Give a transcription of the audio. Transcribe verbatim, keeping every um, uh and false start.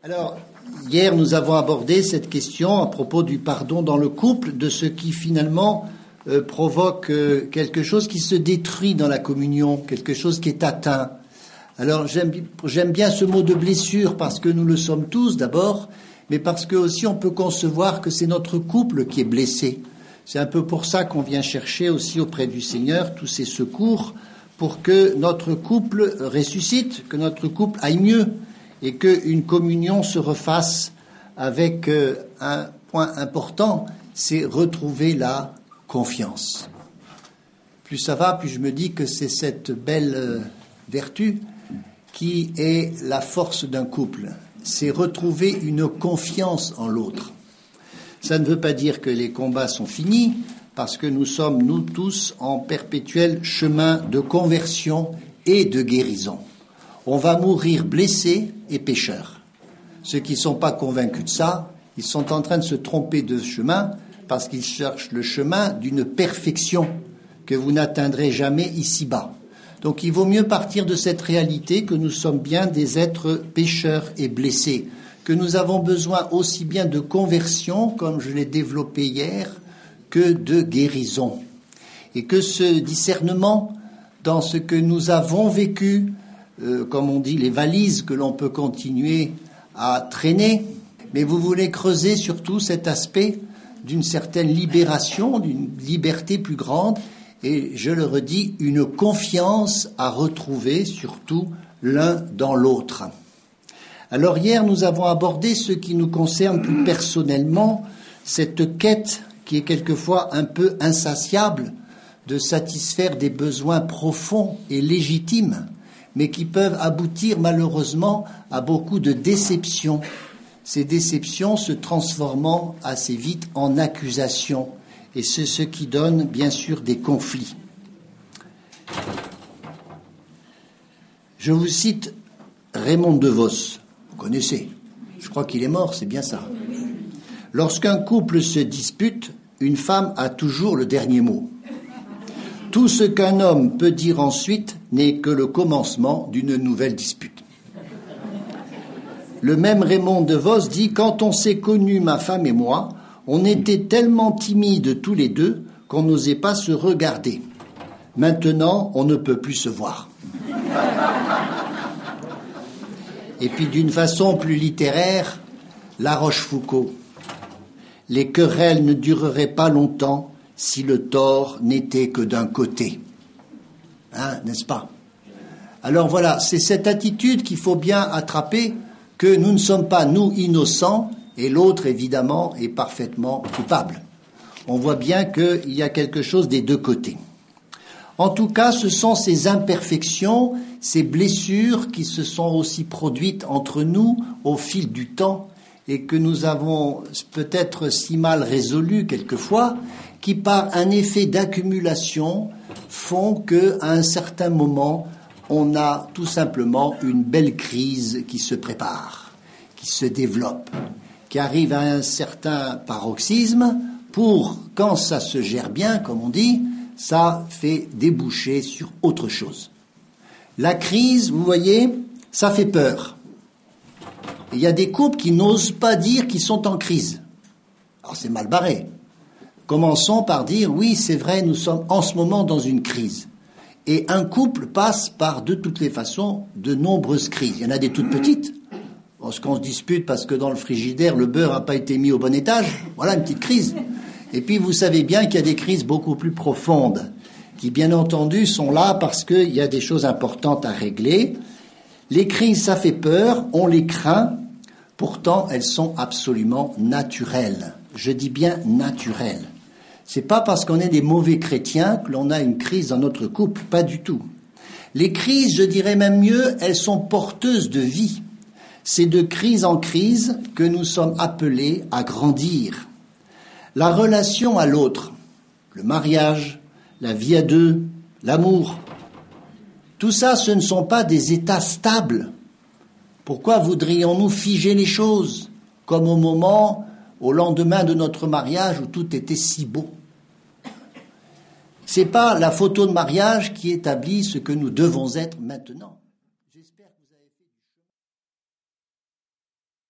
Alors, hier, nous avons abordé cette question à propos du pardon dans le couple, de ce qui finalement euh, provoque euh, quelque chose qui se détruit dans la communion, quelque chose qui est atteint. Alors, j'aime, j'aime bien ce mot de blessure parce que nous le sommes tous d'abord, mais parce que aussi on peut concevoir que c'est notre couple qui est blessé. C'est un peu pour ça qu'on vient chercher aussi auprès du Seigneur tous ces secours pour que notre couple ressuscite, que notre couple aille mieux, et qu'une communion se refasse avec euh, un point important, c'est retrouver la confiance. Plus ça va, plus je me dis que c'est cette belle euh, vertu qui est la force d'un couple. C'est retrouver une confiance en l'autre. Ça ne veut pas dire que les combats sont finis, parce que nous sommes, nous tous, en perpétuel chemin de conversion et de guérison. On va mourir blessés et pécheurs. Ceux qui ne sont pas convaincus de ça, ils sont en train de se tromper de chemin parce qu'ils cherchent le chemin d'une perfection que vous n'atteindrez jamais ici-bas. Donc il vaut mieux partir de cette réalité que nous sommes bien des êtres pécheurs et blessés, que nous avons besoin aussi bien de conversion, comme je l'ai développé hier, que de guérison. Et que ce discernement dans ce que nous avons vécu, Euh, comme on dit, les valises que l'on peut continuer à traîner, mais vous voulez creuser surtout cet aspect d'une certaine libération, d'une liberté plus grande, et je le redis, une confiance à retrouver surtout l'un dans l'autre. Alors hier, nous avons abordé ce qui nous concerne plus personnellement, cette quête qui est quelquefois un peu insatiable de satisfaire des besoins profonds et légitimes, mais qui peuvent aboutir malheureusement à beaucoup de déceptions. Ces déceptions se transformant assez vite en accusations, et c'est ce qui donne bien sûr des conflits. Je vous cite Raymond DeVos, vous connaissez, je crois qu'il est mort, c'est bien ça. Lorsqu'un couple se dispute, une femme a toujours le dernier mot. Tout ce qu'un homme peut dire ensuite n'est que le commencement d'une nouvelle dispute. Le même Raymond DeVos dit « Quand on s'est connus, ma femme et moi, on était tellement timides tous les deux qu'on n'osait pas se regarder. Maintenant, on ne peut plus se voir. » Et puis d'une façon plus littéraire, La Rochefoucauld. « Les querelles ne dureraient pas longtemps si le tort n'était que d'un côté. » Hein, n'est-ce pas? Alors voilà, c'est cette attitude qu'il faut bien attraper, que nous ne sommes pas, nous, innocents, et l'autre, évidemment, est parfaitement coupable. On voit bien qu'il y a quelque chose des deux côtés. En tout cas, ce sont ces imperfections, ces blessures qui se sont aussi produites entre nous au fil du temps, et que nous avons peut-être si mal résolues quelquefois, qui par un effet d'accumulation font qu'à un certain moment, on a tout simplement une belle crise qui se prépare, qui se développe, qui arrive à un certain paroxysme pour, quand ça se gère bien, comme on dit, ça fait déboucher sur autre chose. La crise, vous voyez, ça fait peur. Il y a des couples qui n'osent pas dire qu'ils sont en crise. Alors c'est mal barré. Commençons par dire, oui, c'est vrai, nous sommes en ce moment dans une crise. Et un couple passe par, de toutes les façons, de nombreuses crises. Il y en a des toutes petites. Lorsqu'on se dispute parce que dans le frigidaire, le beurre n'a pas été mis au bon étage, voilà une petite crise. Et puis, vous savez bien qu'il y a des crises beaucoup plus profondes, qui, bien entendu, sont là parce qu'il y a des choses importantes à régler. Les crises, ça fait peur, on les craint. Pourtant, elles sont absolument naturelles. Je dis bien naturelles. C'est pas parce qu'on est des mauvais chrétiens que l'on a une crise dans notre couple, pas du tout. Les crises, je dirais même mieux, elles sont porteuses de vie. C'est de crise en crise que nous sommes appelés à grandir. La relation à l'autre, le mariage, la vie à deux, l'amour, tout ça, ce ne sont pas des états stables. Pourquoi voudrions-nous figer les choses, comme au moment, au lendemain de notre mariage où tout était si beau? C'est pas la photo de mariage qui établit ce que nous devons être maintenant.